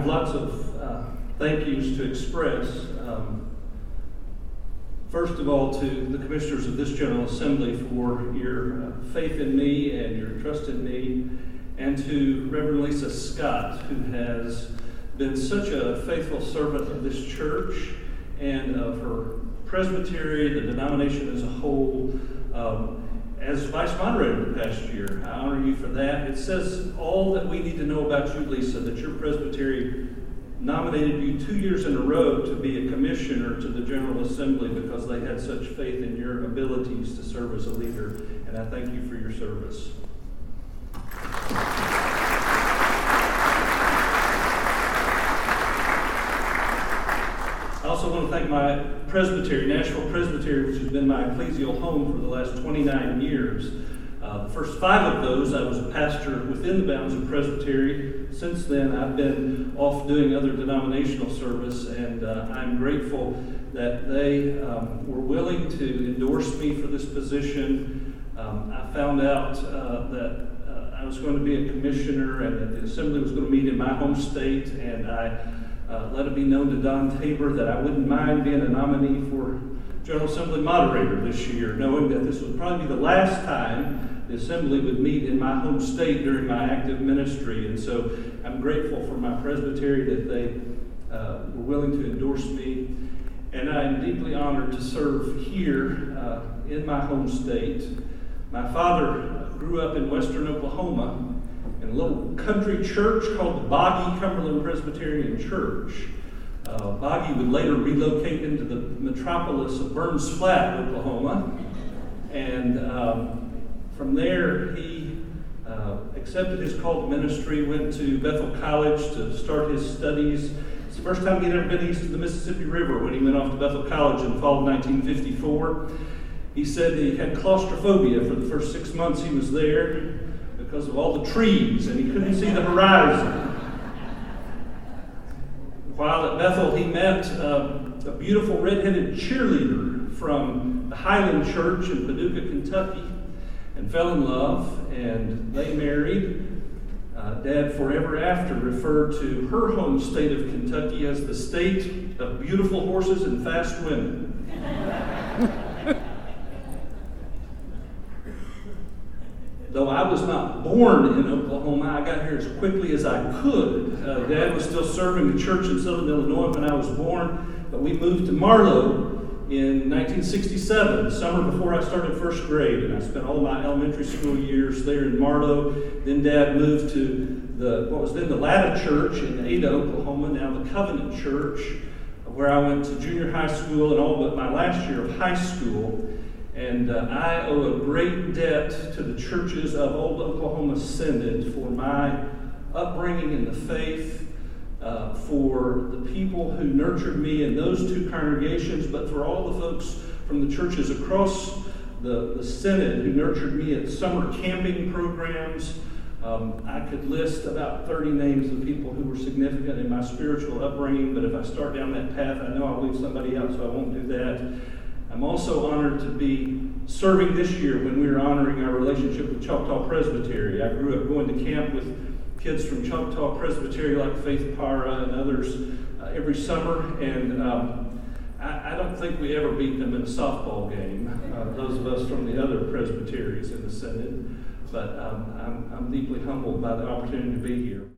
have lots of thank yous to express. First of all, to the commissioners of this General Assembly for your faith in me and your trust in me, and to Reverend Lisa Scott, who has been such a faithful servant of this church and of her presbytery, the denomination as a whole. As vice moderator the past year, I honor you for that. It says all that we need to know about you, Lisa, that your presbytery nominated you 2 years in a row to be a commissioner to the General Assembly because they had such faith in your abilities to serve as a leader, and I thank you for your service. I also want to thank my presbytery, Nashville Presbytery, which has been my ecclesial home for the last 29 years. The first 5 of those, I was a pastor within the bounds of presbytery. Since then, I've been off doing other denominational service, and I'm grateful that they were willing to endorse me for this position. I found out that I was going to be a commissioner and that the assembly was going to meet in my home state, and I let it be known to Don Tabor that I wouldn't mind being a nominee for General Assembly moderator this year, knowing that this would probably be the last time the assembly would meet in my home state during my active ministry. And so I'm grateful for my presbytery that they were willing to endorse me. And I am deeply honored to serve here in my home state. My father grew up in western Oklahoma in a little country church called the Boggy Cumberland Presbyterian Church. Boggy would later relocate into the metropolis of Burns Flat, Oklahoma. And from there, he accepted his call to ministry, went to Bethel College to start his studies. It's the first time he'd ever been east of the Mississippi River when he went off to Bethel College in the fall of 1954. He said he had claustrophobia for the first 6 months he was there because of all the trees, and he couldn't see the horizon. While at Bethel, he met a beautiful red-headed cheerleader from the Highland Church in Paducah, Kentucky, and fell in love, and they married. Dad forever after referred to her home state of Kentucky as the state of beautiful horses and fast women. Though I was not born in Oklahoma, I got here as quickly as I could. Dad was still serving the church in Southern Illinois when I was born, but we moved to Marlow in 1967, the summer before I started first grade, and I spent all my elementary school years there in Marlow. Then Dad moved to what was then the Latta Church in Ada, Oklahoma, now the Covenant Church, where I went to junior high school and all but my last year of high school. And I owe a great debt to the churches of Old Oklahoma Synod for my upbringing in the faith, for the people who nurtured me in those 2 congregations, but for all the folks from the churches across the Synod who nurtured me at summer camping programs. I could list about 30 names of people who were significant in my spiritual upbringing, but if I start down that path, I know I'll leave somebody out, so I won't do that. I'm also honored to be serving this year when we are honoring our relationship with Choctaw Presbytery. I grew up going to camp with kids from Choctaw Presbytery like Faith Para and others every summer, and I don't think we ever beat them in a softball game, those of us from the other presbyteries in the Synod, but I'm deeply humbled by the opportunity to be here.